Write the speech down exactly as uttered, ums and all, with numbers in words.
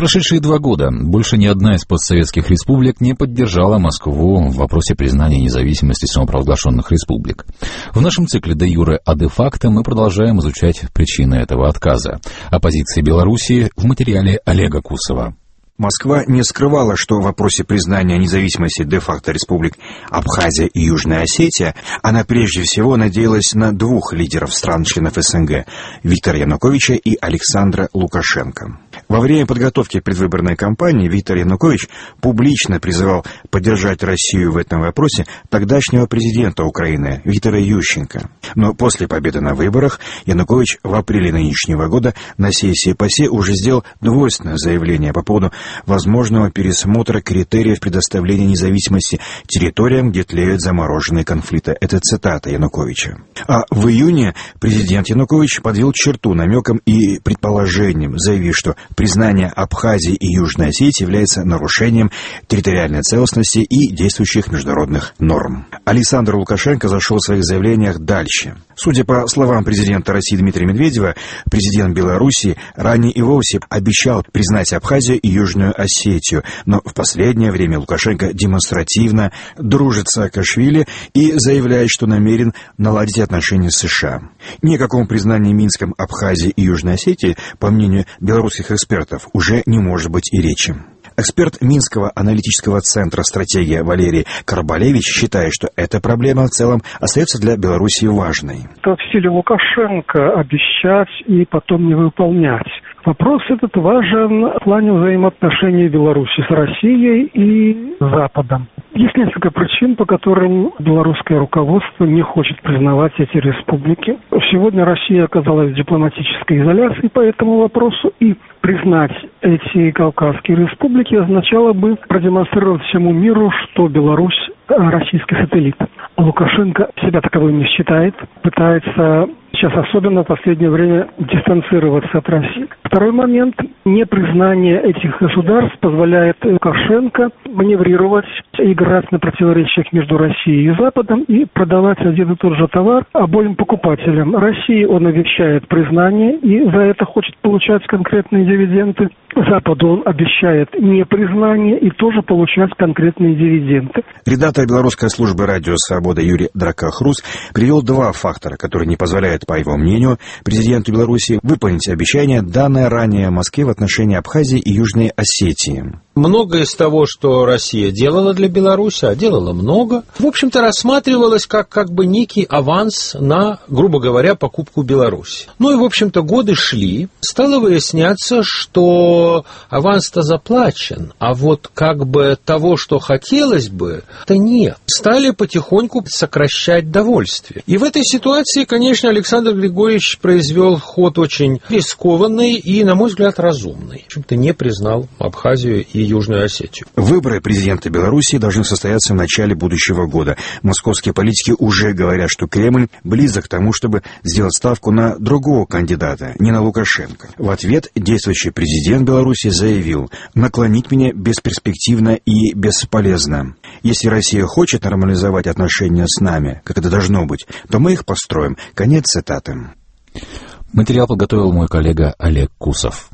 прошедшие два года больше ни одна из постсоветских республик не поддержала Москву в вопросе признания независимости самопровозглашенных республик. В нашем цикле «Де юре, а де факто» мы продолжаем изучать причины этого отказа. О позиции Белоруссии в материале Олега Кусова. Москва не скрывала, что в вопросе признания независимости де-факто республик Абхазия и Южная Осетия она прежде всего надеялась на двух лидеров стран-членов СНГ – Виктора Януковича и Александра Лукашенко. Во время подготовки предвыборной кампании Виктор Янукович публично призывал поддержать Россию в этом вопросе тогдашнего президента Украины Виктора Ющенко. Но после победы на выборах Янукович в апреле нынешнего года на сессии ПАСЕ уже сделал двойственное заявление по поводу возможного пересмотра критериев предоставления независимости территориям, где тлеют замороженные конфликты. Это цитата Януковича. А в июне президент Янукович подвел черту намеком и предположением, заявив, что признание Абхазии и Южной Осетии является нарушением территориальной целостности и действующих международных норм. Александр Лукашенко зашел в своих заявлениях дальше. Судя по словам президента России Дмитрия Медведева, президент Белоруссии ранее и вовсе обещал признать Абхазию и Южную Осетию, но в последнее время Лукашенко демонстративно дружит с Саакашвили и заявляет, что намерен наладить отношения с США. Ни о каком признании Минском Абхазии и Южной Осетии, по мнению белорусских экспертов, уже не может быть и речи. Эксперт Минского аналитического центра «Стратегия» Валерий Карбалевич считает, что эта проблема в целом остается для Белоруссии важной. Это в стиле Лукашенко обещать и потом не выполнять. Вопрос этот важен в плане взаимоотношений Беларуси с Россией и Западом. Есть несколько причин, по которым белорусское руководство не хочет признавать эти республики. Сегодня Россия оказалась в дипломатической изоляции по этому вопросу, и признать эти кавказские республики означало бы продемонстрировать всему миру, что Беларусь российский сателлит. Лукашенко себя таковым не считает, пытается сейчас особенно в последнее время дистанцироваться от России. Второй момент. Непризнание этих государств позволяет Лукашенко маневрировать, играть на противоречиях между Россией и Западом и продавать один и тот же товар обоим покупателям. России он обещает признание и за это хочет получать конкретные дивиденды. Западу он обещает непризнание и тоже получать конкретные дивиденды. Редактор белорусской службы «Радио Свобода» Юрий Дракохрус привел два фактора, которые не позволяют, по его мнению, президенту Беларуси выполнить обещание, данное ранее Москве в отношении Абхазии и Южной Осетии. Многое из того, что Россия делала для Беларуси, а делала много, в общем-то рассматривалось как, как бы некий аванс на, грубо говоря, покупку Беларуси. Ну и, в общем-то, годы шли, стало выясняться, что аванс-то заплачен, а вот как бы того, что хотелось бы, то нет. Стали потихоньку сокращать довольствие. И в этой ситуации, конечно, Александр Григорьевич произвел ход очень рискованный и, на мой взгляд, разумный. В общем-то, не признал Абхазию и Южную Осетию. Выборы президента Беларуси должны состояться в начале будущего года. Московские политики уже говорят, что Кремль близок к тому, чтобы сделать ставку на другого кандидата, не на Лукашенко. В ответ действующий президент Беларуси заявил: «Наклонить меня бесперспективно и бесполезно. Если Россия хочет нормализовать отношения с нами, как это должно быть, то мы их построим». Конец цитаты. Материал подготовил мой коллега Олег Кусов.